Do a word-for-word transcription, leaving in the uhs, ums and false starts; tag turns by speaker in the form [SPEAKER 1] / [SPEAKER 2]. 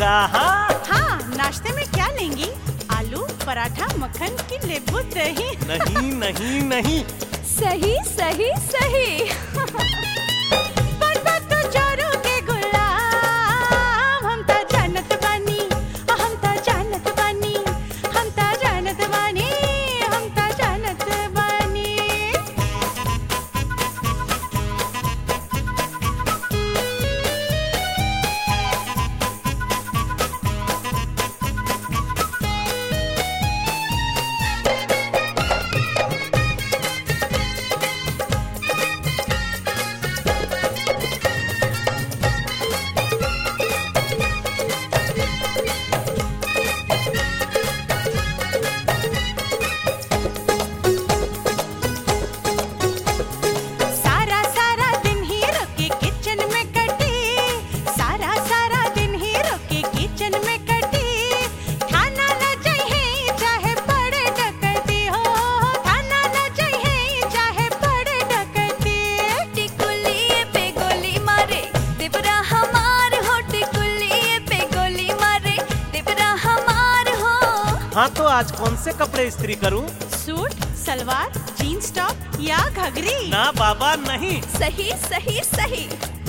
[SPEAKER 1] कहाँ?
[SPEAKER 2] हाँ, नाश्ते में क्या लेंगी? आलू पराठा मक्खन की लेबू दही?
[SPEAKER 1] नहीं नहीं नहीं।
[SPEAKER 3] सही सही सही।
[SPEAKER 2] तो जोरू के गुलाम हम तो जानत बानी, हम तो जानत बानी, हम तो जानत बानी, हम तो जानत बानी।
[SPEAKER 1] हाँ तो आज कौन से कपड़े इस्त्री करूँ?
[SPEAKER 2] सूट, सलवार, जीन्स टॉप या घघरी?
[SPEAKER 1] ना बाबा नहीं।
[SPEAKER 3] सही सही सही।